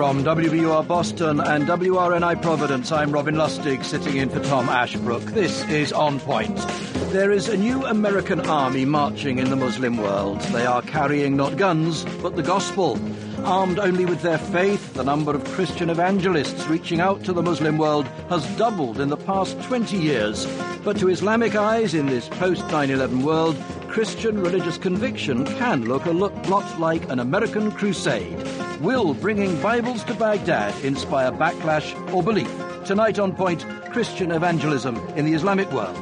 From WBUR Boston and WRNI Providence, I'm Robin Lustig, sitting in for Tom Ashbrook. This is On Point. There is a new American army marching in the Muslim world. They are carrying not guns, but the gospel. Armed only with their faith, the number of Christian evangelists reaching out to the Muslim world has doubled in the past 20 years. But to Islamic eyes in this post-9/11 world, Christian religious conviction can look a lot like an American crusade. Will bringing Bibles to Baghdad inspire backlash or belief? Tonight on Point, Christian evangelism in the Islamic world.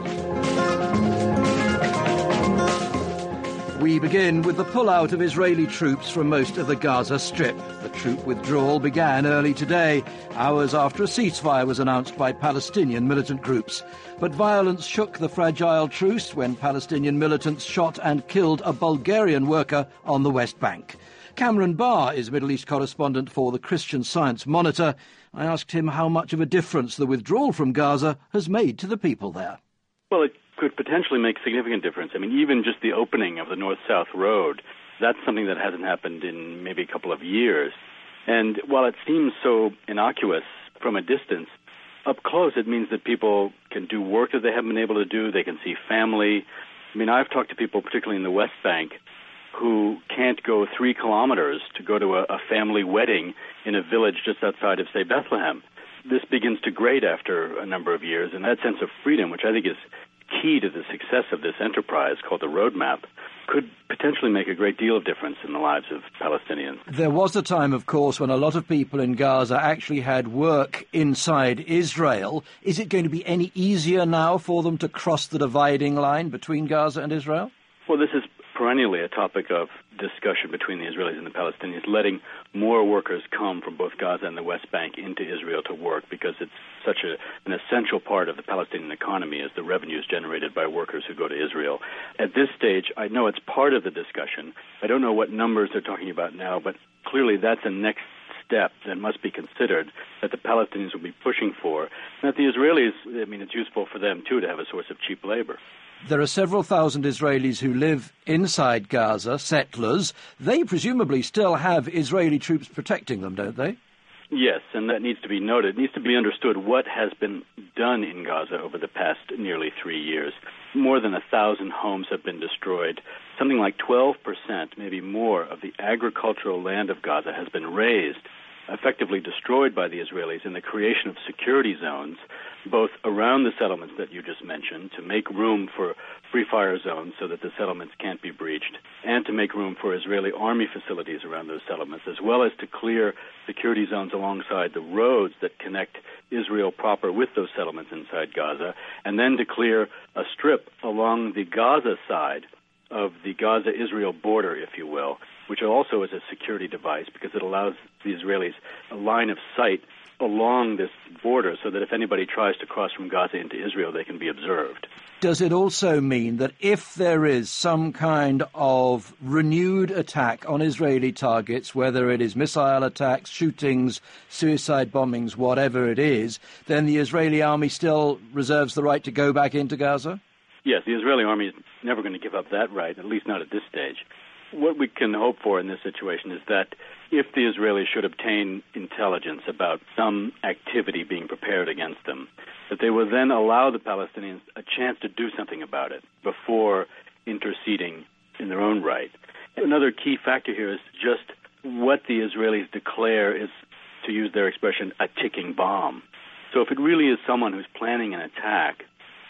We begin with the pullout of Israeli troops from most of the Gaza Strip. The troop withdrawal began early today, hours after a ceasefire was announced by Palestinian militant groups. But violence shook the fragile truce when Palestinian militants shot and killed a Bulgarian worker on the West Bank. Cameron Barr is Middle East correspondent for the Christian Science Monitor. I asked him how much of a difference the withdrawal from Gaza has made to the people there. Well, it could potentially make a significant difference. I mean, even just the opening of the North-South Road, that's something that hasn't happened in maybe a couple of years. And while it seems so innocuous from a distance, up close it means that people can do work that they haven't been able to do. They can see family. I mean, I've talked to people, particularly in the West Bank, who can't go 3 kilometers to go to a family wedding in a village just outside of, say, Bethlehem. This begins to grate after a number of years, and that sense of freedom, which I think is key to the success of this enterprise called the Roadmap, could potentially make a great deal of difference in the lives of Palestinians. There was a time, of course, when a lot of people in Gaza actually had work inside Israel. Is it going to be any easier now for them to cross the dividing line between Gaza and Israel? Well, this is perennially a topic of discussion between the Israelis and the Palestinians, letting more workers come from both Gaza and the West Bank into Israel to work, because it's such an essential part of the Palestinian economy is the revenues generated by workers who go to Israel. At this stage, I know it's part of the discussion. I don't know what numbers they're talking about now, but clearly that's a next step that must be considered, that the Palestinians will be pushing for, and that the Israelis, I mean, it's useful for them, too, to have a source of cheap labor. There are several thousand Israelis who live inside Gaza, settlers. They presumably still have Israeli troops protecting them, don't they? Yes, and that needs to be noted. It needs to be understood what has been done in Gaza over the past nearly 3 years. More than 1,000 homes have been destroyed. Something like 12%, maybe more, of the agricultural land of Gaza has been razed, effectively destroyed by the Israelis in the creation of security zones, both around the settlements that you just mentioned, to make room for free fire zones so that the settlements can't be breached, and to make room for Israeli army facilities around those settlements, as well as to clear security zones alongside the roads that connect Israel proper with those settlements inside Gaza, and then to clear a strip along the Gaza side of the Gaza-Israel border, if you will, which also is a security device because it allows the Israelis a line of sight along this border so that if anybody tries to cross from Gaza into Israel, they can be observed. Does it also mean that if there is some kind of renewed attack on Israeli targets, whether it is missile attacks, shootings, suicide bombings, whatever it is, then the Israeli army still reserves the right to go back into Gaza? Yes, the Israeli army is never going to give up that right, at least not at this stage. What we can hope for in this situation is that if the Israelis should obtain intelligence about some activity being prepared against them, that they will then allow the Palestinians a chance to do something about it before interceding in their own right. Another key factor here is just what the Israelis declare is, to use their expression, a ticking bomb. So if it really is someone who's planning an attack,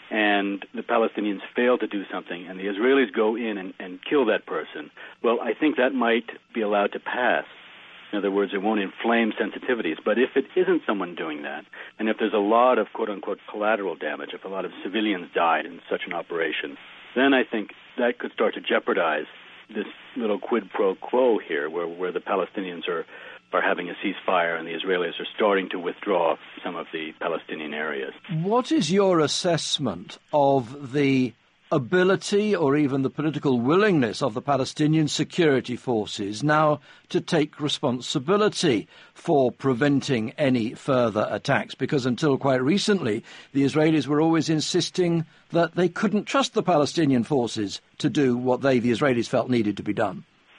and the Palestinians fail to do something, and the Israelis go in and kill that person, well, I think that might be allowed to pass. In other words, it won't inflame sensitivities. But if it isn't someone doing that, and if there's a lot of, quote-unquote, collateral damage, if a lot of civilians died in such an operation, then I think that could start to jeopardize this little quid pro quo here, where the Palestinians are having a ceasefire and the Israelis are starting to withdraw some of the Palestinian areas. What is your assessment of the ability or even the political willingness of the Palestinian security forces now to take responsibility for preventing any further attacks? Because until quite recently, the Israelis were always insisting that they couldn't trust the Palestinian forces to do what they, the Israelis, felt needed to be done.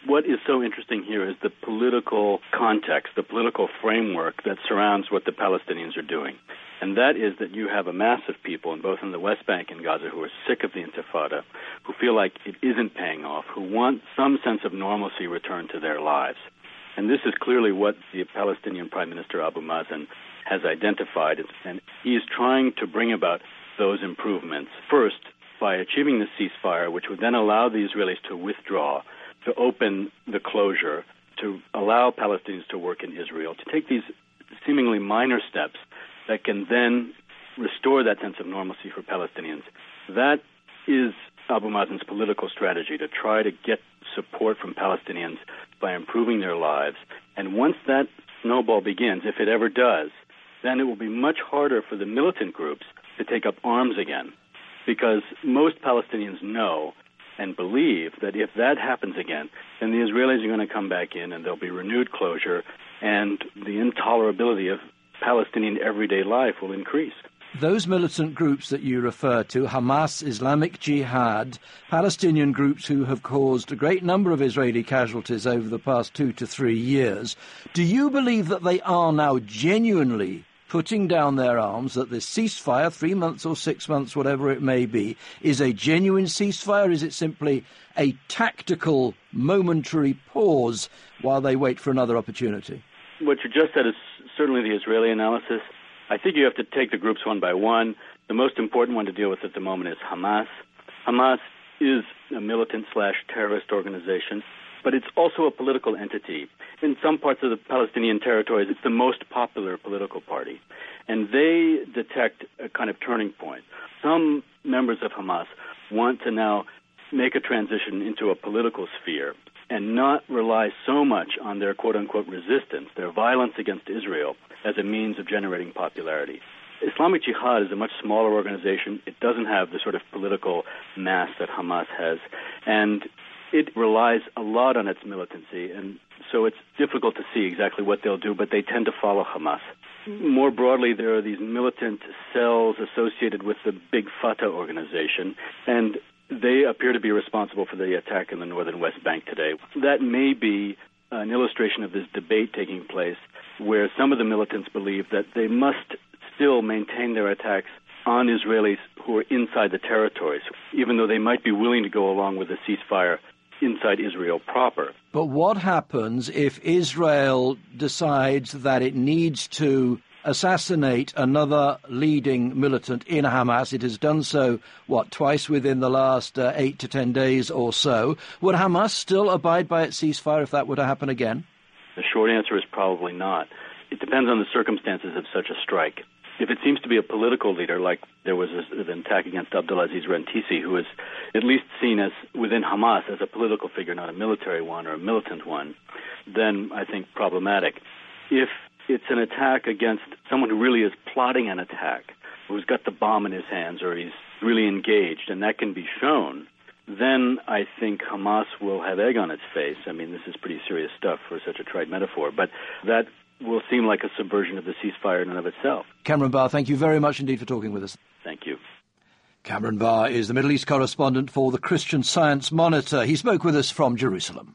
what is so interesting here is the political context, the political framework that surrounds what the Palestinians are doing. And that is that you have a mass of people, both in the West Bank and Gaza, who are sick of the Intifada, who feel like it isn't paying off, who want some sense of normalcy returned to their lives. And this is clearly what the Palestinian Prime Minister Abu Mazen has identified, and he is trying to bring about those improvements, first by achieving the ceasefire, which would then allow the Israelis to withdraw, to open the closure, to allow Palestinians to work in Israel, to take these seemingly minor steps that can then restore that sense of normalcy for Palestinians. That is Abu Mazen's political strategy, to try to get support from Palestinians by improving their lives. And once that snowball begins, if it ever does, then it will be much harder for the militant groups to take up arms again, because most Palestinians know and believe that if that happens again, then the Israelis are going to come back in and there'll be renewed closure, and the intolerability of Palestinian everyday life will increase. Those militant groups that you refer to, Hamas, Islamic Jihad, Palestinian groups who have caused a great number of Israeli casualties over the past 2 to 3 years, do you believe that they are now genuinely putting down their arms, that this ceasefire, 3 months or 6 months, whatever it may be, is a genuine ceasefire? Is it simply a tactical, momentary pause while they wait for another opportunity? What you just said is certainly the Israeli analysis. I think you have to take the groups one by one. The most important one to deal with at the moment is Hamas. Hamas is a militant/terrorist organization, but it's also a political entity. In some parts of the Palestinian territories, it's the most popular political party. And they detect a kind of turning point. Some members of Hamas want to now make a transition into a political sphere and not rely so much on their quote-unquote resistance, their violence against Israel, as a means of generating popularity. Islamic Jihad is a much smaller organization. It doesn't have the sort of political mass that Hamas has, and it relies a lot on its militancy, and so it's difficult to see exactly what they'll do, but they tend to follow Hamas. More broadly, there are these militant cells associated with the big Fatah organization, and they appear to be responsible for the attack in the northern West Bank today. That may be an illustration of this debate taking place, where some of the militants believe that they must still maintain their attacks on Israelis who are inside the territories, even though they might be willing to go along with a ceasefire inside Israel proper. But what happens if Israel decides that it needs to assassinate another leading militant in Hamas? It has done so, twice within the last 8 to 10 days or so. Would Hamas still abide by its ceasefire if that were to happen again? The short answer is probably not. It depends on the circumstances of such a strike. If it seems to be a political leader, like there was an attack against Abdulaziz Rantisi, who is at least seen as, within Hamas, as a political figure, not a military one or a militant one, then I think problematic. If it's an attack against someone who really is plotting an attack, who's got the bomb in his hands or he's really engaged, and that can be shown, then I think Hamas will have egg on its face. I mean, this is pretty serious stuff for such a trite metaphor, but that will seem like a subversion of the ceasefire in and of itself. Cameron Barr, thank you very much indeed for talking with us. Thank you. Cameron Barr is the Middle East correspondent for the Christian Science Monitor. He spoke with us from Jerusalem.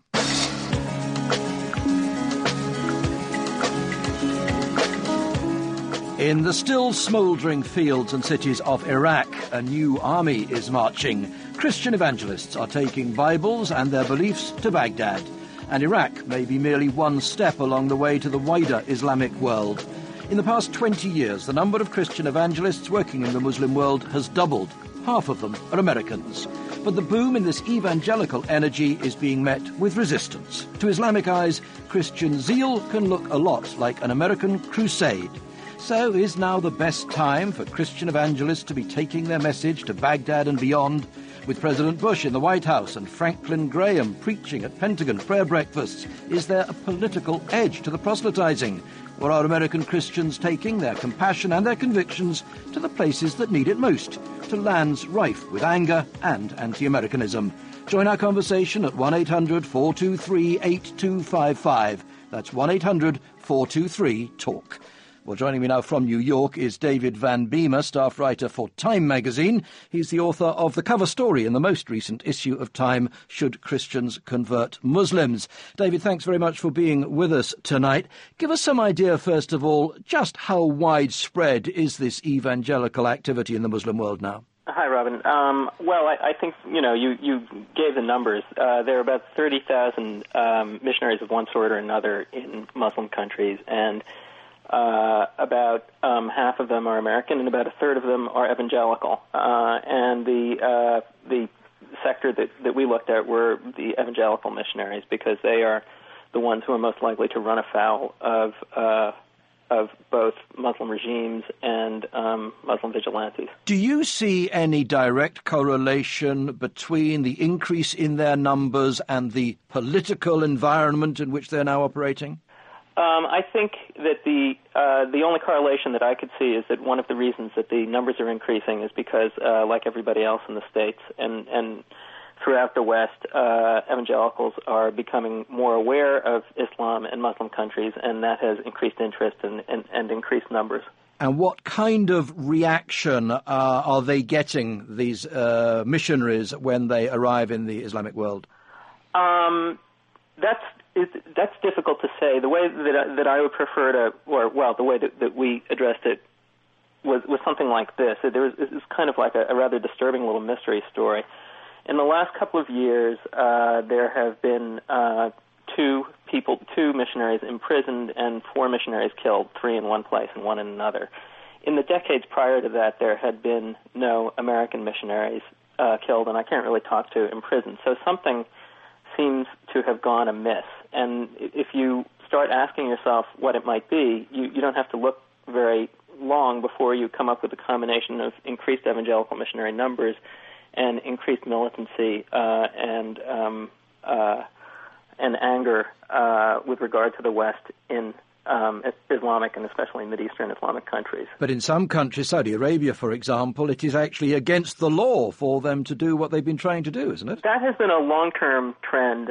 In the still smouldering fields and cities of Iraq, a new army is marching. Christian evangelists are taking Bibles and their beliefs to Baghdad. And Iraq may be merely one step along the way to the wider Islamic world. In the past 20 years, the number of Christian evangelists working in the Muslim world has doubled. Half of them are Americans. But the boom in this evangelical energy is being met with resistance. To Islamic eyes, Christian zeal can look a lot like an American crusade. So is now the best time for Christian evangelists to be taking their message to Baghdad and beyond? With President Bush in the White House and Franklin Graham preaching at Pentagon prayer breakfasts, is there a political edge to the proselytizing? Or are American Christians taking their compassion and their convictions to the places that need it most, to lands rife with anger and anti-Americanism? Join our conversation at 1-800-423-8255. That's 1-800-423-TALK. Well, joining me now from New York is David Van Beemer, staff writer for Time magazine. He's the author of the cover story in the most recent issue of Time, Should Christians Convert Muslims? David, thanks very much for being with us tonight. Give us some idea, first of all, just how widespread is this evangelical activity in the Muslim world now? Hi, Robin. Well, I think, you gave the numbers. There are about 30,000 missionaries of one sort or another in Muslim countries, and about half of them are American, and about a third of them are evangelical. And the sector that we looked at were the evangelical missionaries, because they are the ones who are most likely to run afoul of both Muslim regimes and Muslim vigilantes. Do you see any direct correlation between the increase in their numbers and the political environment in which they're now operating? I think that the only correlation that I could see is that one of the reasons that the numbers are increasing is because, like everybody else in the States and throughout the West, evangelicals are becoming more aware of Islam and Muslim countries, and that has increased interest and increased numbers. And what kind of reaction are they getting, these missionaries, when they arrive in the Islamic world? That's difficult to say. The way that I would prefer to, the way that we addressed it was something like this. It's kind of like a rather disturbing little mystery story. In the last couple of years, there have been two missionaries imprisoned and 4 missionaries killed, 3 in one place and 1 in another. In the decades prior to that, there had been no American missionaries killed, and I can't really talk to imprisoned. So something seems to have gone amiss. And if you start asking yourself what it might be, you don't have to look very long before you come up with a combination of increased evangelical missionary numbers and increased militancy and anger with regard to the West in Islamic and especially Mideastern Islamic countries. But in some countries, Saudi Arabia, for example, it is actually against the law for them to do what they've been trying to do, isn't it? That has been a long-term trend.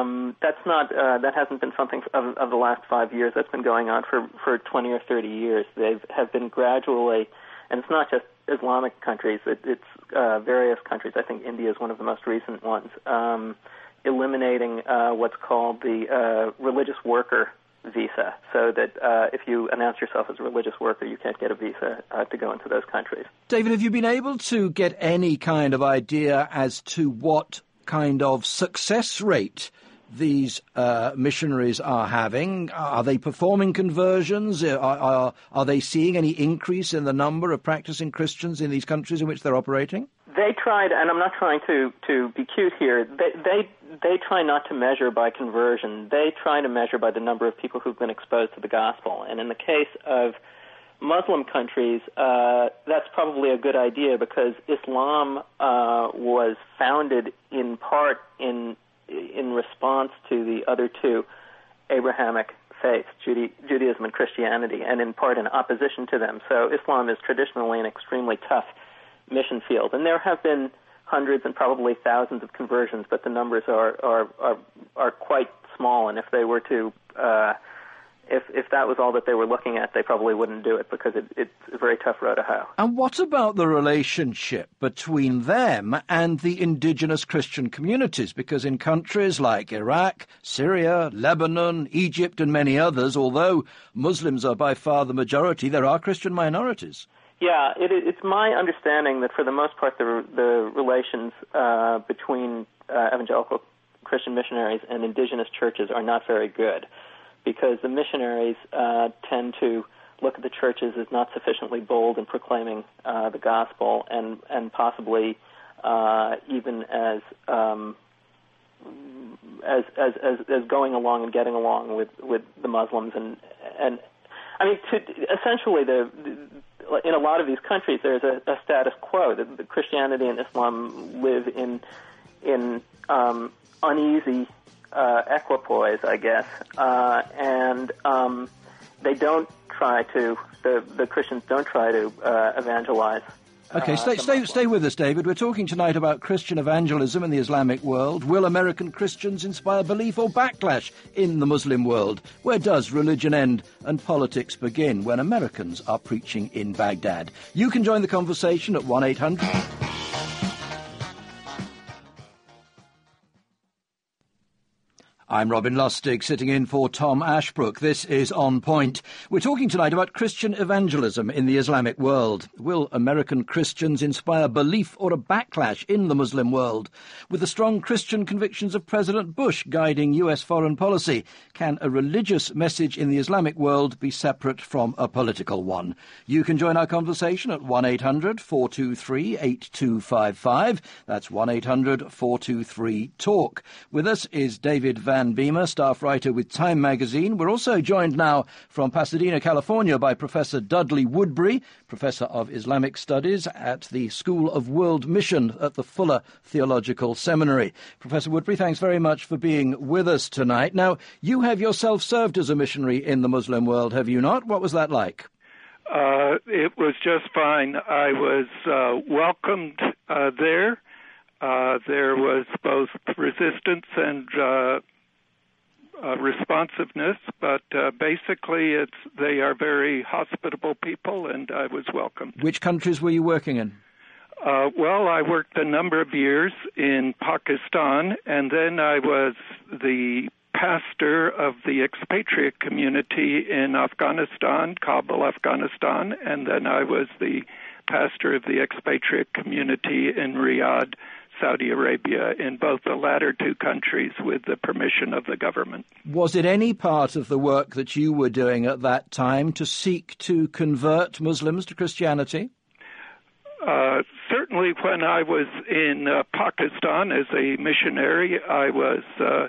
That hasn't been something of the last 5 years. That's been going on for 20 or 30 years. They have been gradually, and it's not just Islamic countries, it's various countries. I think India is one of the most recent ones, eliminating what's called the religious worker visa, so that if you announce yourself as a religious worker, you can't get a visa to go into those countries. David, have you been able to get any kind of idea as to what kind of success rate these missionaries are having? Are they performing conversions? Are they seeing any increase in the number of practicing Christians in these countries in which they're operating? They tried, and I'm not trying to be cute here, they try not to measure by conversion. They try to measure by the number of people who've been exposed to the gospel. And in the case of Muslim countries, that's probably a good idea, because Islam was founded in part in response to the other two Abrahamic faiths, Judaism and Christianity, and in part in opposition to them. So Islam is traditionally an extremely tough mission field, and there have been hundreds and probably thousands of conversions, but the numbers are quite small. And if they were to, if that was all that they were looking at, they probably wouldn't do it, because it's a very tough road to hoe. And what about the relationship between them and the indigenous Christian communities? Because in countries like Iraq, Syria, Lebanon, Egypt, and many others, although Muslims are by far the majority, there are Christian minorities. Yeah, it's my understanding that for the most part the relations between evangelical Christian missionaries and indigenous churches are not very good, because the missionaries tend to look at the churches as not sufficiently bold in proclaiming the gospel, and possibly even as going along and getting along with the Muslims, and I mean, essentially in a lot of these countries, there's a status quo that the Christianity and Islam live in uneasy equipoise, I guess, and they don't try to. The Christians don't try to evangelize Okay, stay with us, David. We're talking tonight about Christian evangelism in the Islamic world. Will American Christians inspire belief or backlash in the Muslim world? Where does religion end and politics begin when Americans are preaching in Baghdad? You can join the conversation at 1-800... I'm Robin Lustig, sitting in for Tom Ashbrook. This is On Point. We're talking tonight about Christian evangelism in the Islamic world. Will American Christians inspire belief or a backlash in the Muslim world? With the strong Christian convictions of President Bush guiding US foreign policy, can a religious message in the Islamic world be separate from a political one? You can join our conversation at 1-800-423-8255. That's 1-800-423-TALK. With us is David Van Beamer, staff writer with Time magazine. We're also joined now from Pasadena, California, by Professor Dudley Woodbury, Professor of Islamic Studies at the School of World Mission at the Fuller Theological Seminary. Professor Woodbury, thanks very much for being with us tonight. Now, you have yourself served as a missionary in the Muslim world, have you not? What was that like? It was just fine. I was welcomed there. There was both resistance and responsiveness, but basically they are very hospitable people, and I was welcomed. Which countries were you working in? Well, I worked a number of years in Pakistan, and then I was the pastor of the expatriate community in Afghanistan, Kabul, Afghanistan, and then I was the pastor of the expatriate community in Riyadh, Saudi Arabia, in both the latter two countries with the permission of the government. Was it any part of the work that you were doing at that time to seek to convert Muslims to Christianity? Certainly when I was in Pakistan as a missionary, I was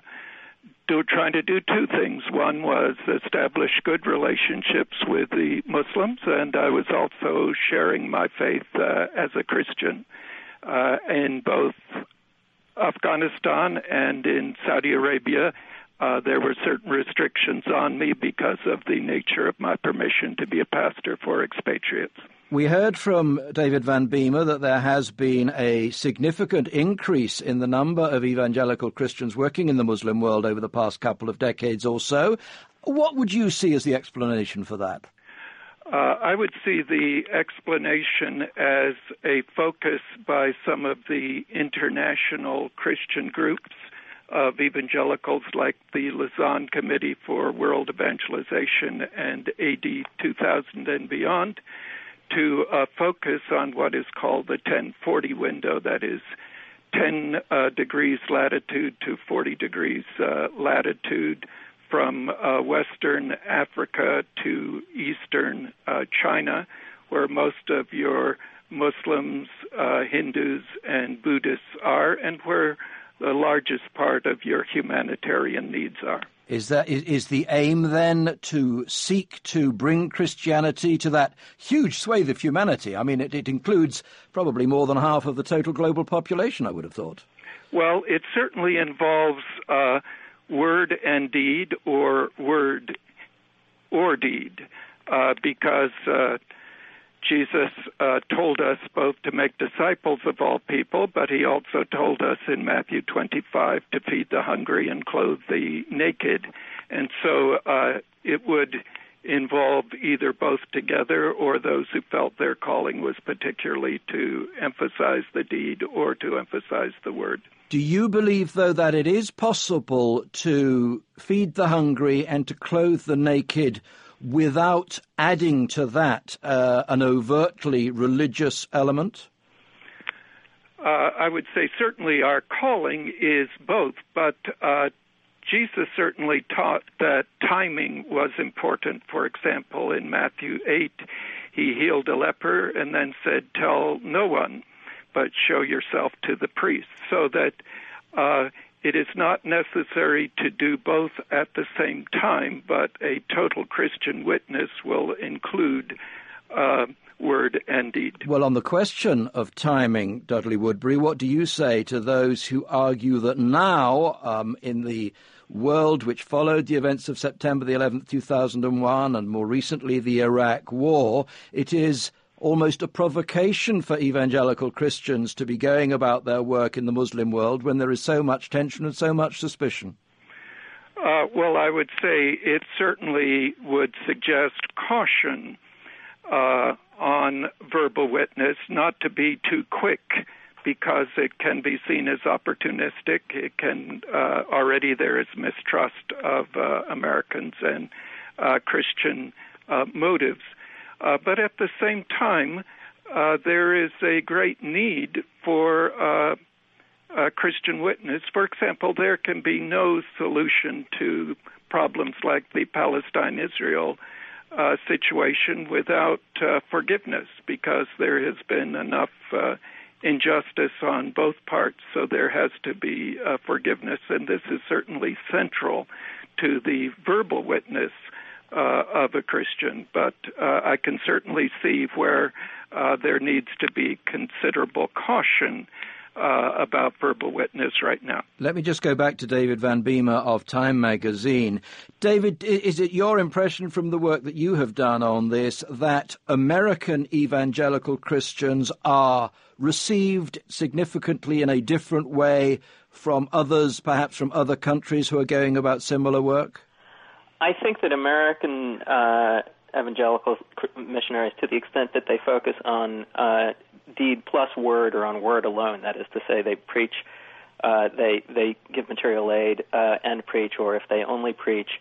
trying to do two things. One was establish good relationships with the Muslims, and I was also sharing my faith as a Christian. In both Afghanistan and in Saudi Arabia, there were certain restrictions on me because of the nature of my permission to be a pastor for expatriates. We heard from David Van Beamer that there has been a significant increase in the number of evangelical Christians working in the Muslim world over the past couple of decades or so. What would you see as the explanation for that? I would see the explanation as a focus by some of the international Christian groups of evangelicals like the Lausanne Committee for World Evangelization and AD 2000 and beyond to focus on what is called the 1040 window, that is 10 degrees latitude to 40 degrees latitude, from Western Africa to Eastern China, where most of your Muslims, Hindus, and Buddhists are, and where the largest part of your humanitarian needs are. Is the aim then to seek to bring Christianity to that huge swathe of humanity? I mean, it includes probably more than half of the total global population, I would have thought. Well, it certainly involves word and deed, or word or deed, because Jesus told us both to make disciples of all people, but he also told us in Matthew 25 to feed the hungry and clothe the naked. And so it would involve either both together, or those who felt their calling was particularly to emphasize the deed or to emphasize the word. Do you believe, though, that it is possible to feed the hungry and to clothe the naked without adding to that an overtly religious element? I would say certainly our calling is both, but Jesus certainly taught that timing was important. For example, in Matthew 8, he healed a leper and then said, "Tell no one, but show yourself to the priest," so that it is not necessary to do both at the same time, but a total Christian witness will include word and deed. Well, on the question of timing, Dudley Woodbury, what do you say to those who argue that now, in the world which followed the events of September the 11th, 2001, and more recently the Iraq War, it is almost a provocation for evangelical Christians to be going about their work in the Muslim world when there is so much tension and so much suspicion? Well, I would say it certainly would suggest caution on verbal witness, not to be too quick, because it can be seen as opportunistic. It can already there is mistrust of Americans and Christian motives. But at the same time, there is a great need for Christian witness. For example, there can be no solution to problems like the Palestine-Israel situation without forgiveness, because there has been enough injustice on both parts, so there has to be forgiveness, and this is certainly central to the verbal witness of a Christian. But I can certainly see where there needs to be considerable caution about verbal witness right now. Let me just go back to David Van Beemer of Time magazine. David, is it your impression from the work that you have done on this that American evangelical Christians are received significantly in a different way from others, perhaps from other countries who are going about similar work? I think that American evangelical missionaries, to the extent that they focus on deed plus word or on word alone, that is to say they preach, they give material aid and preach, or if they only preach,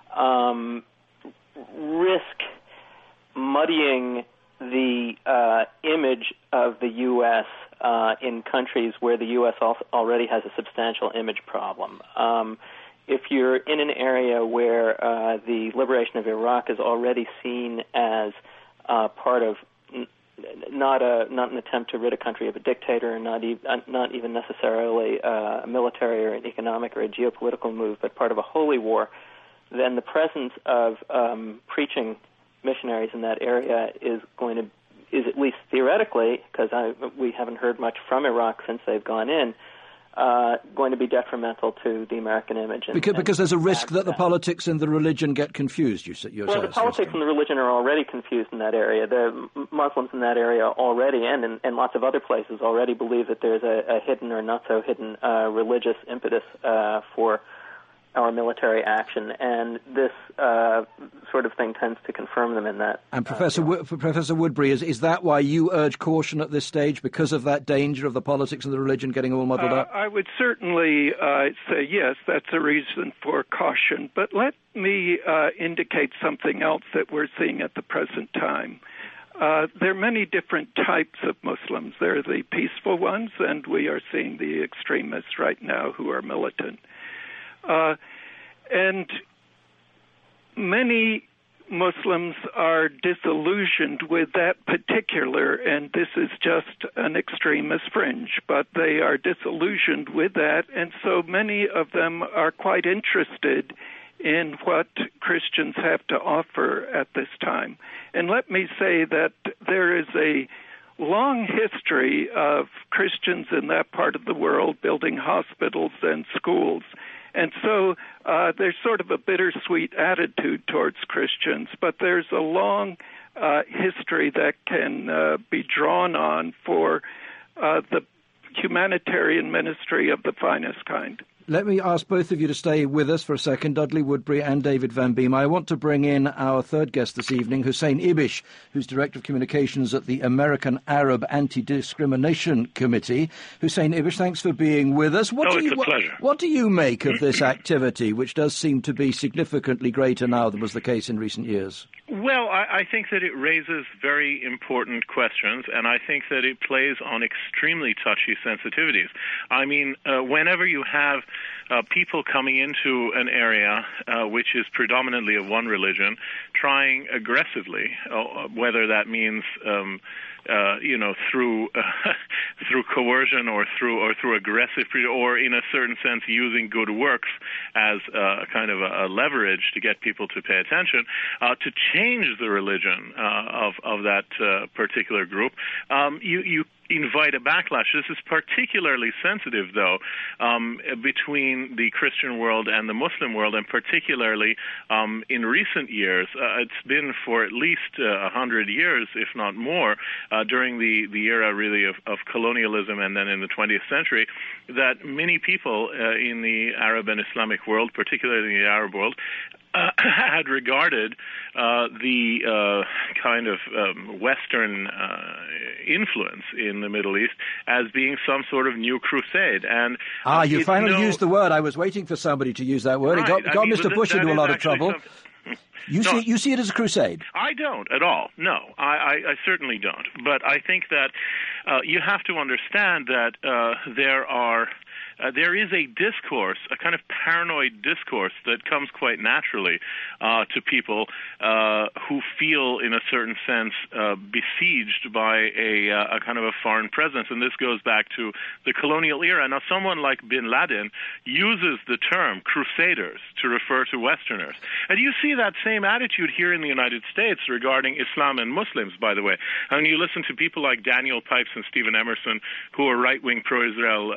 risk muddying the image of the U.S. In countries where the U.S. already has a substantial image problem. If you're in an area where the liberation of Iraq is already seen as part of not an attempt to rid a country of a dictator, and not even necessarily a military or an economic or a geopolitical move, but part of a holy war, then the presence of preaching missionaries in that area is at least theoretically, because we haven't heard much from Iraq since they've gone in, going to be detrimental to the American image. Because there's a risk that the politics and the religion get confused, you're saying? Well, the politics and the religion are already confused in that area. The Muslims in that area already, and lots of other places, already believe that there's a hidden or not-so-hidden religious impetus for our military action, and this sort of thing tends to confirm them in that. And Professor Woodbury, is that why you urge caution at this stage, because of that danger of the politics and the religion getting all muddled up? I would certainly say yes, that's a reason for caution. But let me indicate something else that we're seeing at the present time. There are many different types of Muslims. There are the peaceful ones, and we are seeing the extremists right now who are militant. And many Muslims are disillusioned with that particular, and this is just an extremist fringe, but they are disillusioned with that, and so many of them are quite interested in what Christians have to offer at this time. And let me say that there is a long history of Christians in that part of the world building hospitals and schools. And so there's sort of a bittersweet attitude towards Christians, but there's a long history that can be drawn on for the humanitarian ministry of the finest kind. Let me ask both of you to stay with us for a second, Dudley Woodbury and David Van Beemer. I want to bring in our third guest this evening, Hussein Ibish, who's Director of Communications at the American Arab Anti-Discrimination Committee. Hussein Ibish, thanks for being with us. It's a pleasure. What do you make of this activity, which does seem to be significantly greater now than was the case in recent years? Well, I think that it raises very important questions, and I think that it plays on extremely touchy sensitivities. I mean, whenever you have people coming into an area which is predominantly of one religion, trying aggressively, whether that means through coercion or through aggressive, or in a certain sense using good works as kind of a leverage to get people to pay attention, to change the religion of that particular group, invite a backlash. This is particularly sensitive, though, between the Christian world and the Muslim world, and particularly in recent years. It's been for at least 100 years, if not more, during the era really of colonialism and then in the 20th century, that many people in the Arab and Islamic world, particularly in the Arab world, had regarded the kind of Western influence in the Middle East as being some sort of new crusade. And you finally used the word. I was waiting for somebody to use that word. Right. It got Mr. Bush into a lot of trouble. You see it as a crusade? I don't at all. No, I certainly don't. But I think that you have to understand that there is a discourse, a kind of paranoid discourse that comes quite naturally to people who feel, in a certain sense, besieged by a kind of a foreign presence. And this goes back to the colonial era. Now, someone like bin Laden uses the term crusaders to refer to Westerners. And you see that same attitude here in the United States regarding Islam and Muslims, by the way. And you listen to people like Daniel Pipes and Stephen Emerson, who are right-wing pro-Israel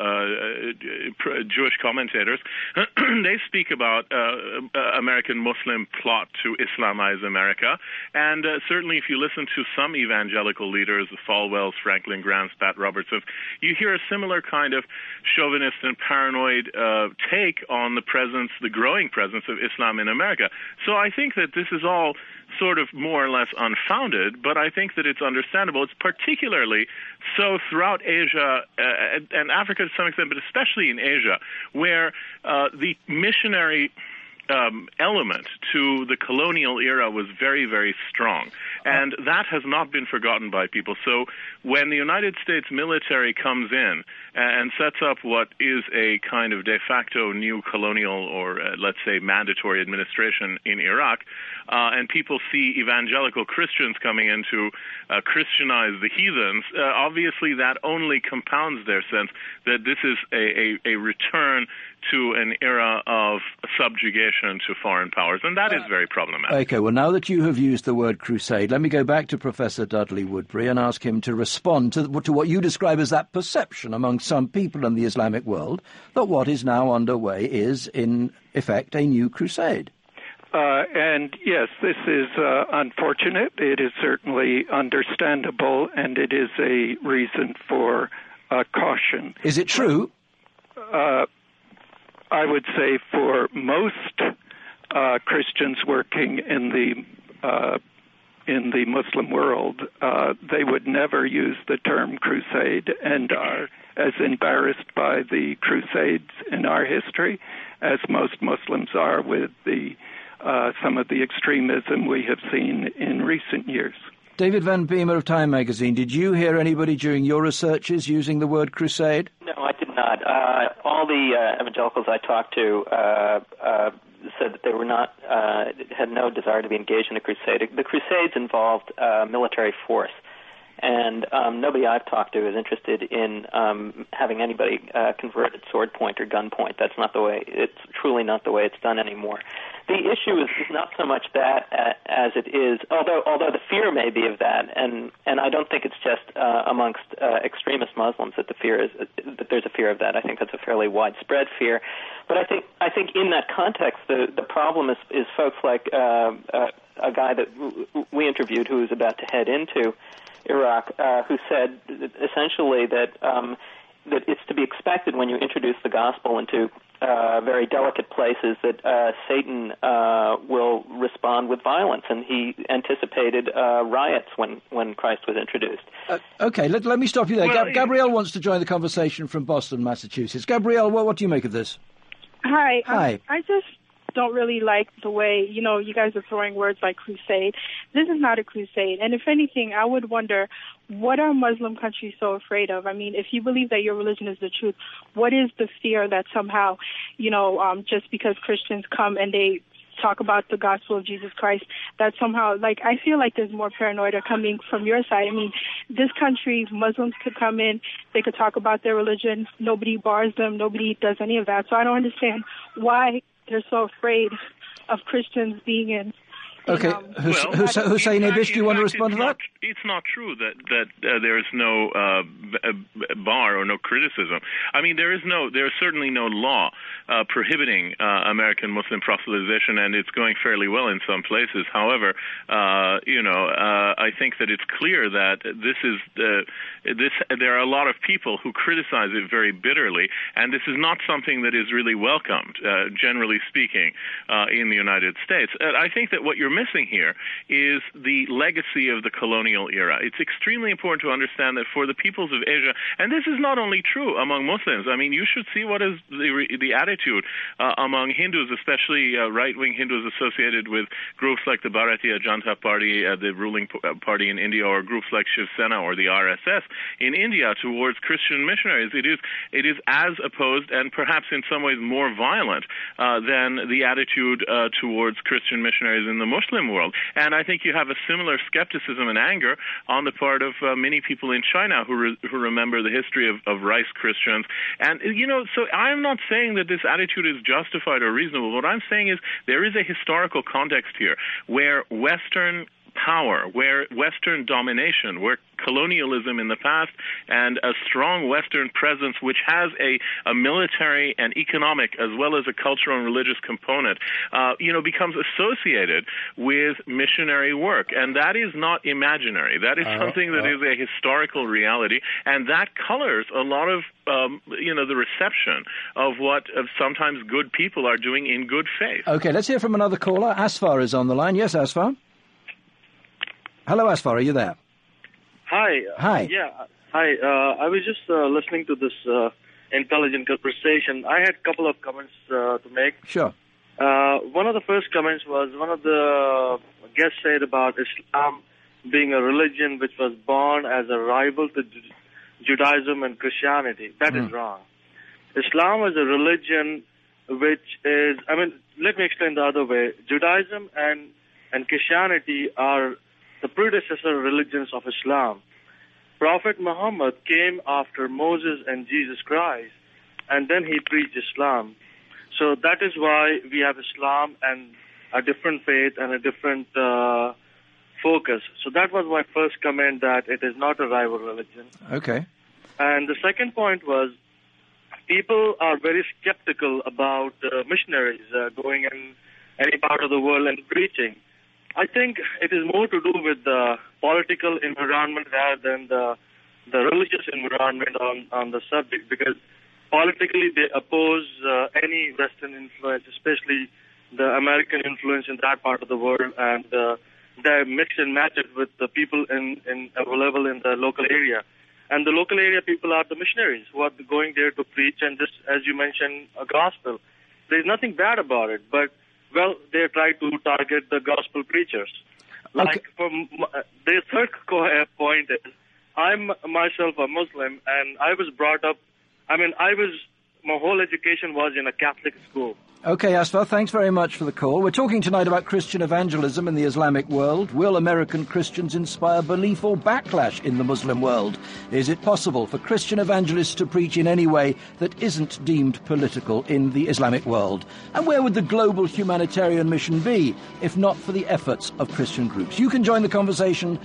Jewish commentators. They speak about American Muslim plot to Islamize America. And certainly if you listen to some evangelical leaders, the Falwells, Franklin Grahams, Pat Robertson, you hear a similar kind of chauvinist and paranoid take on the growing presence of Islam in America. So I think that this is all sort of more or less unfounded, but I think that it's understandable. It's particularly so throughout Asia and Africa to some extent, but especially in Asia, where the missionary element to the colonial era was very, very strong. And that has not been forgotten by people. So when the United States military comes in and sets up what is a kind of de facto new colonial or, let's say, mandatory administration in Iraq, and people see evangelical Christians coming in to Christianize the heathens, obviously that only compounds their sense that this is a return to an era of subjugation to foreign powers, and that is very problematic. Okay, well, now that you have used the word crusade, let me go back to Professor Dudley Woodbury and ask him to respond to what you describe as that perception among some people in the Islamic world that what is now underway is, in effect, a new crusade. And yes, this is unfortunate. It is certainly understandable, and it is a reason for caution. Is it true? I would say for most Christians working in the Muslim world, they would never use the term crusade and are as embarrassed by the crusades in our history as most Muslims are with some of the extremism we have seen in recent years. David Van Beemer of Time magazine, did you hear anybody during your researches using the word crusade? No, I did not. All the evangelicals I talked to said that they were not, had no desire to be engaged in a crusade. The crusades involved military force, and nobody I've talked to is interested in having anybody convert at sword point or gun point. That's not the way. It's truly not the way it's done anymore. The issue is not so much that as it is, although the fear may be of that, and I don't think it's just amongst extremist Muslims that that there's a fear of that. I think that's a fairly widespread fear. But I think in that context, the problem is folks like a guy that we interviewed who was about to head into Iraq, who said essentially that it's to be expected when you introduce the gospel into very delicate places that Satan will respond with violence, and he anticipated riots when Christ was introduced. Okay, let me stop you there. Well, Gabrielle wants to join the conversation from Boston, Massachusetts. Gabrielle, what do you make of this? Hi. Hi. I just don't really like the way, you guys are throwing words like crusade. This is not a crusade. And if anything, I would wonder, what are Muslim countries so afraid of? I mean, if you believe that your religion is the truth, what is the fear that somehow, just because Christians come and they talk about the gospel of Jesus Christ, that somehow, I feel like there's more paranoia coming from your side. I mean, this country, Muslims could come in, they could talk about their religion, nobody bars them, nobody does any of that. So I don't understand why they're so afraid of Christians being in Okay, Hussein Ibish, do you want to respond to that? It's not true that there is no bar or no criticism. I mean, there is certainly no law prohibiting American Muslim proselytization, and it's going fairly well in some places. However, I think that it's clear that there are a lot of people who criticize it very bitterly, and this is not something that is really welcomed, generally speaking, in the United States. I think that what you're missing here is the legacy of the colonial era. It's extremely important to understand that for the peoples of Asia, and this is not only true among Muslims. I mean, you should see what is the attitude among Hindus, especially right-wing Hindus associated with groups like the Bharatiya Janata Party, the ruling party in India, or groups like Shiv Sena or the RSS in India towards Christian missionaries. It is as opposed and perhaps in some ways more violent than the attitude towards Christian missionaries in the Muslim world. And I think you have a similar skepticism and anger on the part of many people in China who remember the history of rice Christians. And, so I'm not saying that this attitude is justified or reasonable. What I'm saying is there is a historical context here where Western power, where Western domination, where colonialism in the past, and a strong Western presence which has a military and economic as well as a cultural and religious component, becomes associated with missionary work. And that is not imaginary. That is something that is a historical reality, and that colors a lot of the reception of what sometimes good people are doing in good faith. Okay, let's hear from another caller. Asfar is on the line. Yes, Asfar? Hello, Asfar, are you there? Hi. Hi. Yeah, hi. I was just listening to this intelligent conversation. I had a couple of comments to make. Sure. One of the first comments was one of the guests said about Islam being a religion which was born as a rival to Judaism and Christianity. That is wrong. Islam is a religion which is, let me explain the other way. Judaism and Christianity are the predecessor religions of Islam. Prophet Muhammad came after Moses and Jesus Christ, and then he preached Islam. So that is why we have Islam and a different faith and a different focus. So that was my first comment, that it is not a rival religion. Okay. And the second point was people are very skeptical about missionaries going in any part of the world and preaching. I think it is more to do with the political environment rather than the religious environment on the subject, because politically they oppose any Western influence, especially the American influence in that part of the world, and they mix and match it with the people available in the local area. And the local area people are the missionaries who are going there to preach, and just as you mentioned, a gospel. There's nothing bad about it, but they try to target the gospel preachers. Like, the third point is, I'm myself a Muslim, and I was brought up, my whole education was in a Catholic school. Okay, Asfar, thanks very much for the call. We're talking tonight about Christian evangelism in the Islamic world. Will American Christians inspire belief or backlash in the Muslim world? Is it possible for Christian evangelists to preach in any way that isn't deemed political in the Islamic world? And where would the global humanitarian mission be if not for the efforts of Christian groups? You can join the conversation,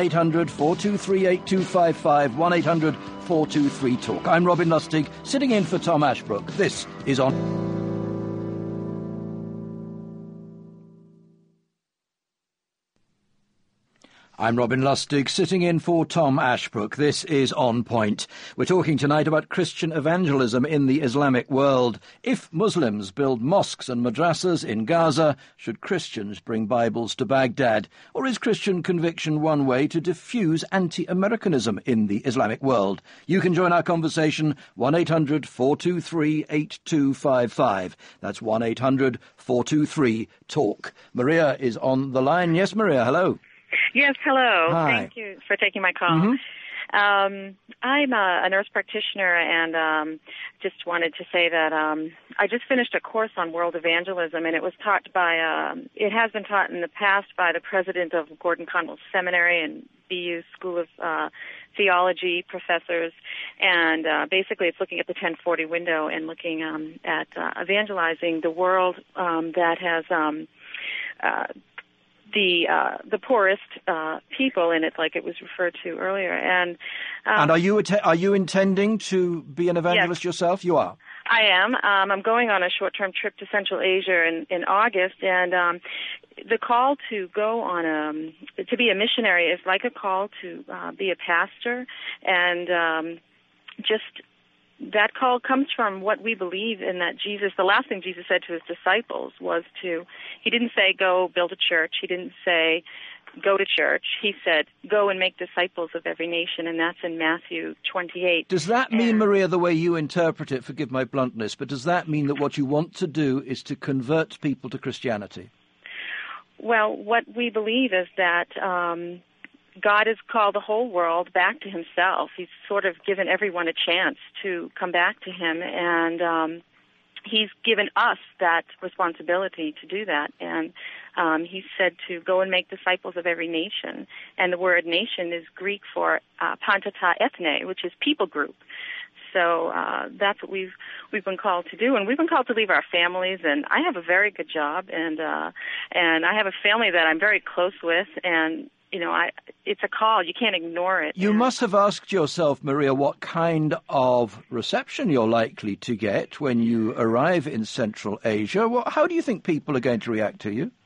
1-800-423-8255, 1-800-423-TALK. I'm Robin Lustig, sitting in for Tom Ashbrook. This is On... I'm Robin Lustig, sitting in for Tom Ashbrook. This is On Point. We're talking tonight about Christian evangelism in the Islamic world. If Muslims build mosques and madrasas in Gaza, should Christians bring Bibles to Baghdad? Or is Christian conviction one way to diffuse anti-Americanism in the Islamic world? You can join our conversation, 1-800-423-8255. That's 1-800-423-TALK. Maria is on the line. Yes, Maria, hello. Yes, hello. Hi. Thank you for taking my call. Mm-hmm. I'm a nurse practitioner, and just wanted to say that I just finished a course on world evangelism, and it was taught by, it has been taught in the past by the president of Gordon Conwell Seminary and BU School of Theology professors, and basically it's looking at the 1040 window and looking at evangelizing the world that has the poorest people in it, like it was referred to earlier. And are you intending to be an evangelist yourself? You are. I am. I'm going on a short-term trip to Central Asia in August, and the call to go on to be a missionary is like a call to be a pastor, and just that call comes from what we believe in, that Jesus, the last thing Jesus said to his disciples was he didn't say go build a church. He didn't say go to church. He said go and make disciples of every nation, and that's in Matthew 28. Does that mean, Maria, the way you interpret it, forgive my bluntness, but does that mean that what you want to do is to convert people to Christianity? Well, what we believe is that God has called the whole world back to himself. He's sort of given everyone a chance to come back to him, and he's given us that responsibility to do that. And he said to go and make disciples of every nation. And the word nation is Greek for pantata ethne, which is people group. So that's what we've been called to do, and we've been called to leave our families. And I have a very good job, and I have a family that I'm very close with, and it's a call. You can't ignore it. You must have asked yourself, Maria, what kind of reception you're likely to get when you arrive in Central Asia. How do you think people are going to react to you?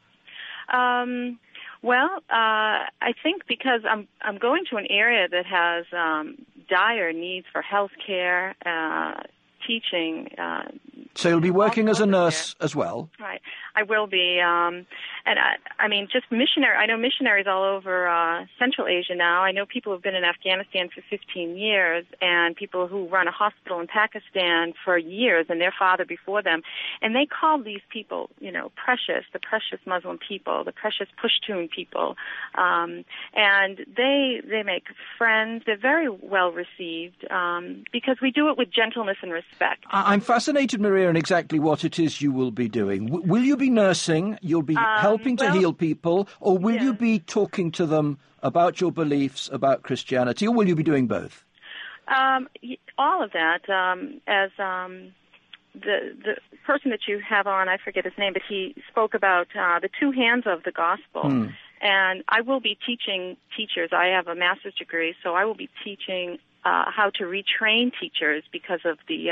I think because I'm going to an area that has dire needs for health care, teaching. So you'll be working as a nurse as well? Right. I will be. And just missionary. I know missionaries all over Central Asia now. I know people who've been in Afghanistan for 15 years, and people who run a hospital in Pakistan for years, and their father before them. And they call these people, precious, the precious Muslim people, the precious Pushtun people. And they make friends. They're very well received because we do it with gentleness and respect. I'm fascinated, Maria, in exactly what it is you will be doing. Will you be nursing? You'll be helping to heal people, or will you be talking to them about your beliefs, about Christianity, or will you be doing both? All of that. As the person that you have on, I forget his name, but he spoke about the two hands of the gospel. And I will be teaching teachers. I have a master's degree, so I will be teaching how to retrain teachers, because of the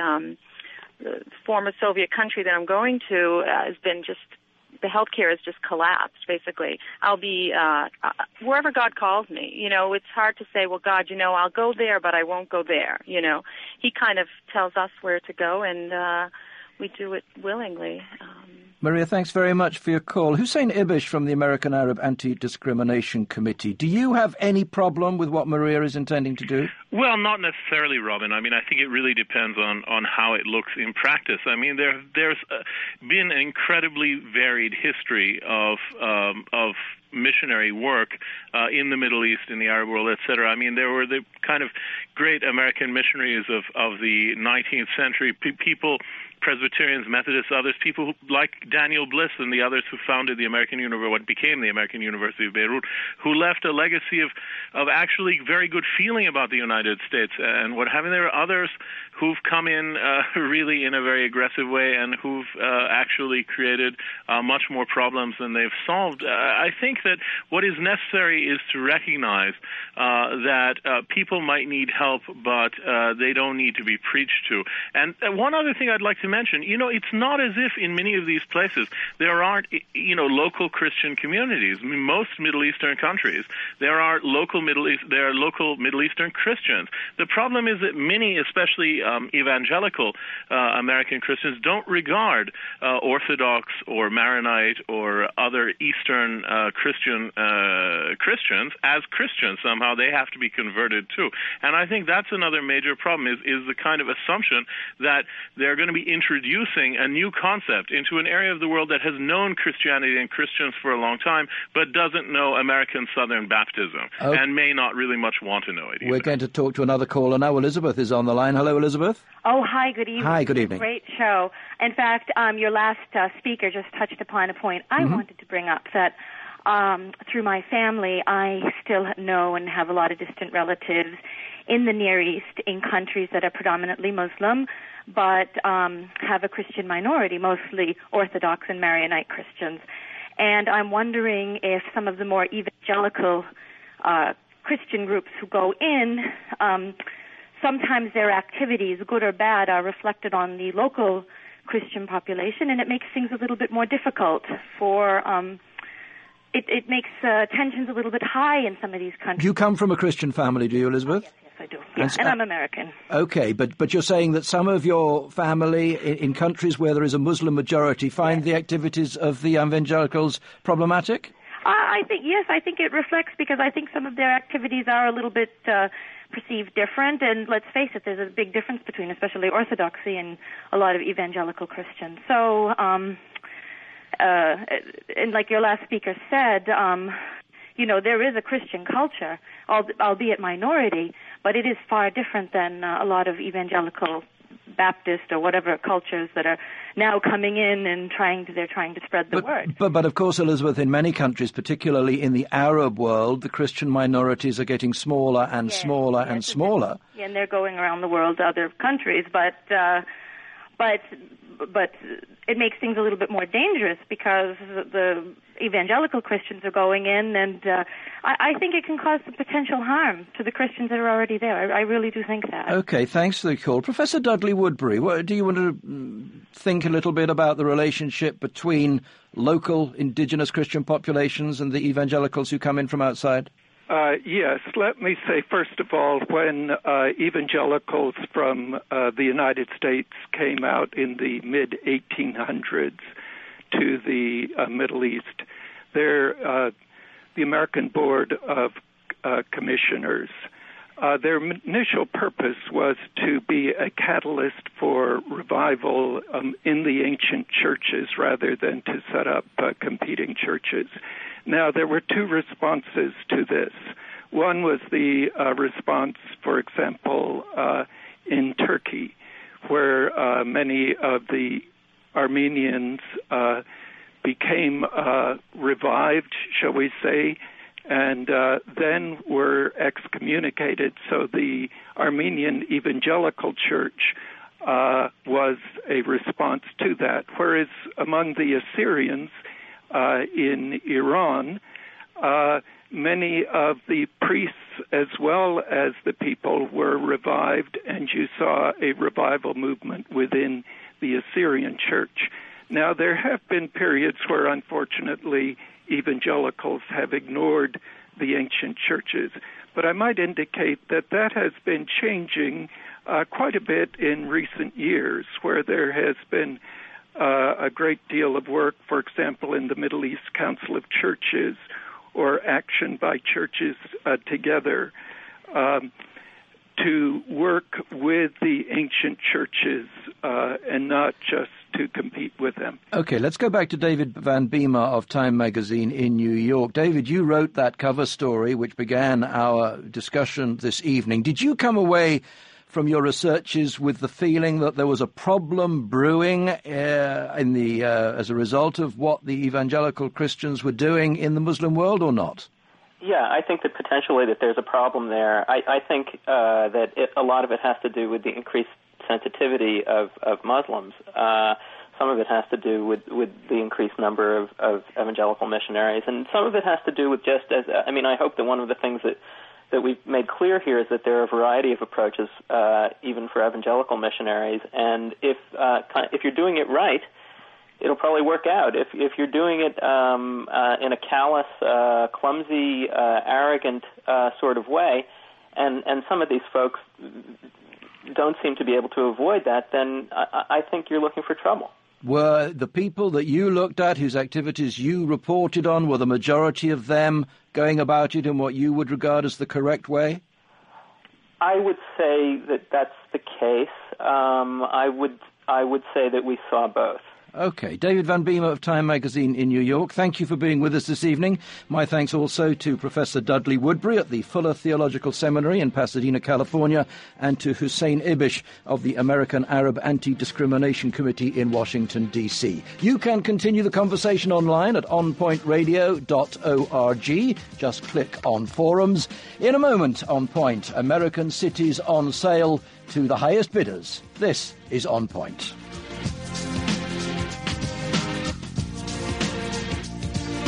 former Soviet country that I'm going to has been just, the healthcare has just collapsed, basically. I'll be wherever God calls me. It's hard to say, well, God, I'll go there, but I won't go there. He kind of tells us where to go, and we do it willingly. Maria, thanks very much for your call. Hussein Ibish from the American Arab Anti-Discrimination Committee. Do you have any problem with what Maria is intending to do? Well, not necessarily, Robin. I think it really depends on how it looks in practice. There's been an incredibly varied history of missionary work in the Middle East, in the Arab world, etc. There were the kind of great American missionaries of the 19th century, people, Presbyterians, Methodists, others, people like Daniel Bliss and the others who founded the American University, what became the American University of Beirut, who left a legacy of actually very good feeling about the United States and what have you. There are others who've come in really in a very aggressive way and who've actually created much more problems than they've solved. I think that what is necessary is to recognize that people might need help, but they don't need to be preached to. And one other thing I'd like to mention, it's not as if in many of these places there aren't, local Christian communities. Most Middle Eastern countries, there are local Middle Eastern Christians. The problem is that many, especially evangelical American Christians, don't regard Orthodox or Maronite or other Eastern Christians as Christians. Somehow they have to be converted too. And I think that's another major problem is the kind of assumption that they're going to be introducing a new concept into an area of the world that has known Christianity and Christians for a long time, but doesn't know American Southern baptism and may not really much want to know it either. We're going to talk to another caller now. Elizabeth is on the line. Hello, Elizabeth. Oh, hi, good evening. Hi, good evening. Great show. In fact, your last speaker just touched upon a point I wanted to bring up, that through my family, I still know and have a lot of distant relatives in the Near East, in countries that are predominantly Muslim, but have a Christian minority, mostly Orthodox and Maronite Christians. And I'm wondering if some of the more evangelical Christian groups who go in, sometimes their activities, good or bad, are reflected on the local Christian population, and it makes things a little bit more difficult for... It makes tensions a little bit high in some of these countries. You come from a Christian family, do you, Elizabeth? Yes, I do. Yes, and I'm American. Okay, but you're saying that some of your family in countries where there is a Muslim majority find the activities of the evangelicals problematic? I think it reflects, because I think some of their activities are a little bit perceived different, and let's face it, there's a big difference between especially Orthodoxy and a lot of evangelical Christians. So, and like your last speaker said, there is a Christian culture, albeit minority, but it is far different than a lot of evangelical Baptist or whatever cultures that are now coming in and they're trying to spread the word. But of course, Elizabeth, in many countries, particularly in the Arab world, the Christian minorities are getting smaller and smaller and smaller. Yeah, and they're going around the world to other countries, but it makes things a little bit more dangerous because the evangelical Christians are going in, and I think it can cause some potential harm to the Christians that are already there. I really do think that. Okay, thanks for the call. Professor Dudley Woodbury, do you want to think a little bit about the relationship between local indigenous Christian populations and the evangelicals who come in from outside? Yes, let me say, first of all, when evangelicals from the United States came out in the mid-1800s to the Middle East, the American Board of Commissioners, their initial purpose was to be a catalyst for revival in the ancient churches rather than to set up competing churches. Now, there were two responses to this. One was the response, for example, in Turkey, where many of the Armenians became revived, shall we say, and then were excommunicated. So the Armenian Evangelical Church was a response to that, whereas among the Assyrians in Iran, many of the priests as well as the people were revived, and you saw a revival movement within the Assyrian church. Now, there have been periods where, unfortunately, evangelicals have ignored the ancient churches, but I might indicate that has been changing quite a bit in recent years, where there has been a great deal of work, for example, in the Middle East Council of Churches, or action by churches together to work with the ancient churches and not just to compete with them. Okay, let's go back to David Van Beemer of Time magazine in New York. David, you wrote that cover story which began our discussion this evening. Did you come away from your researches with the feeling that there was a problem brewing as a result of what the evangelical Christians were doing in the Muslim world, or not? Yeah, I think that potentially that there's a problem there. I think that a lot of it has to do with the increased sensitivity of Muslims. Some of it has to do with the increased number of evangelical missionaries, and some of it has to do with I hope that one of the things that we've made clear here is that there are a variety of approaches, even for evangelical missionaries, and if you're doing it right, it'll probably work out. If you're doing it in a callous, clumsy, arrogant sort of way, and some of these folks don't seem to be able to avoid that, then I think you're looking for trouble. Were the people that you looked at, whose activities you reported on, were the majority of them going about it in what you would regard as the correct way? I would say that that's the case. I would say that we saw both. Okay. David Van Beemer of Time magazine in New York, thank you for being with us this evening. My thanks also to Professor Dudley Woodbury at the Fuller Theological Seminary in Pasadena, California, and to Hussein Ibish of the American Arab Anti-Discrimination Committee in Washington, D.C. You can continue the conversation online at onpointradio.org. Just click on forums. In a moment, On Point, American cities on sale to the highest bidders. This is On Point.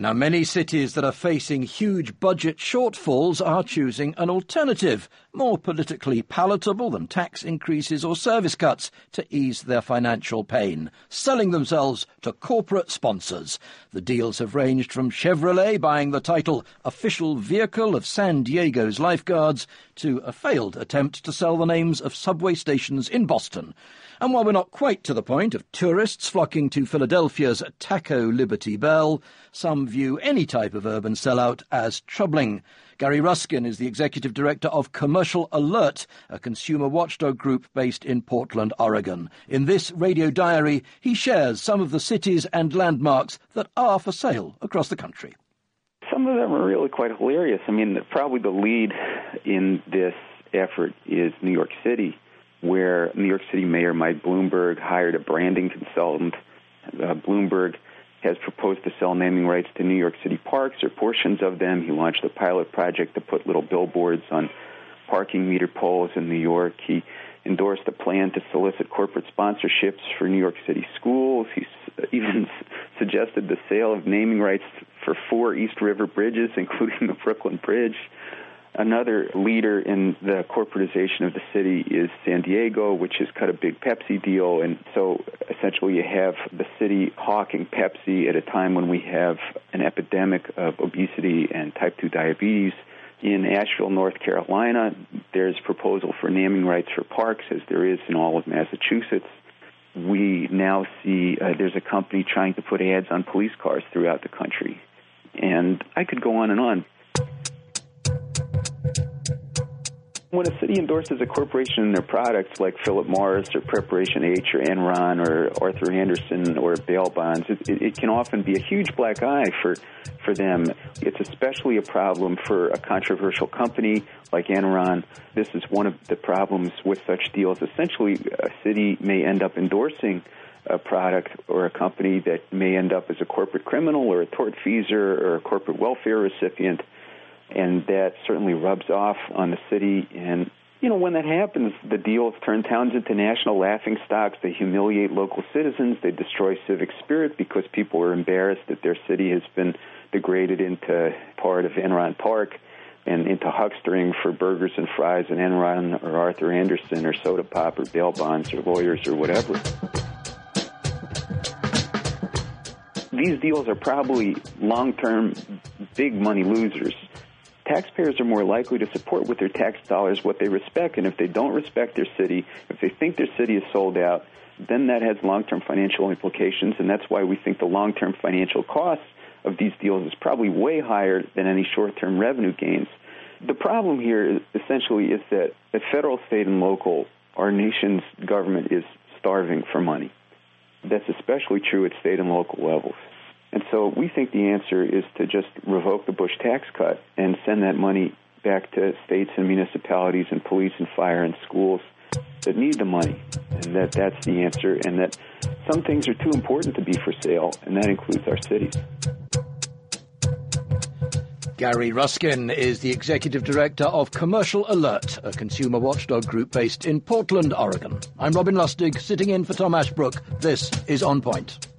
Now, many cities that are facing huge budget shortfalls are choosing an alternative, more politically palatable than tax increases or service cuts to ease their financial pain, selling themselves to corporate sponsors. The deals have ranged from Chevrolet buying the title official vehicle of San Diego's lifeguards to a failed attempt to sell the names of subway stations in Boston. And while we're not quite to the point of tourists flocking to Philadelphia's Taco Liberty Bell, some view any type of urban sellout as troubling. Gary Ruskin is the executive director of Commercial Alert, a consumer watchdog group based in Portland, Oregon. In this radio diary, he shares some of the cities and landmarks that are for sale across the country. Some of them are really quite hilarious. I mean, probably the lead in this effort is New York City, where New York City Mayor Mike Bloomberg hired a branding consultant. Bloomberg has proposed to sell naming rights to New York City parks or portions of them. He launched a pilot project to put little billboards on parking meter poles in New York. He endorsed a plan to solicit corporate sponsorships for New York City schools. He even suggested the sale of naming rights for 4 East River bridges, including the Brooklyn Bridge. Another leader in the corporatization of the city is San Diego, which has cut a big Pepsi deal. And so essentially you have the city hawking Pepsi at a time when we have an epidemic of obesity and type 2 diabetes. In Asheville, North Carolina, there's proposal for naming rights for parks, as there is in all of Massachusetts. We now see there's a company trying to put ads on police cars throughout the country. And I could go on and on. When a city endorses a corporation in their products like Philip Morris or Preparation H or Enron or Arthur Andersen or bail bonds, it can often be a huge black eye for them. It's especially a problem for a controversial company like Enron. This is one of the problems with such deals. Essentially, a city may end up endorsing a product or a company that may end up as a corporate criminal or a tortfeasor or a corporate welfare recipient. And that certainly rubs off on the city. And, when that happens, the deals turn towns into national laughingstocks. They humiliate local citizens. They destroy civic spirit because people are embarrassed that their city has been degraded into part of Enron Park and into huckstering for burgers and fries and Enron or Arthur Andersen or soda pop or bail bonds or lawyers or whatever. These deals are probably long-term big money losers. Taxpayers are more likely to support with their tax dollars what they respect, and if they don't respect their city, if they think their city is sold out, then that has long-term financial implications, and that's why we think the long-term financial costs of these deals is probably way higher than any short-term revenue gains. The problem here essentially is that at federal, state, and local, our nation's government is starving for money. That's especially true at state and local levels. And so we think the answer is to just revoke the Bush tax cut and send that money back to states and municipalities and police and fire and schools that need the money. And that's the answer, and that some things are too important to be for sale, and that includes our cities. Gary Ruskin is the executive director of Commercial Alert, a consumer watchdog group based in Portland, Oregon. I'm Robin Lustig, sitting in for Tom Ashbrook. This is On Point.